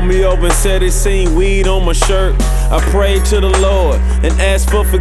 me over and said he seen weed on my shirt. I prayed to the Lord and asked for forgiveness.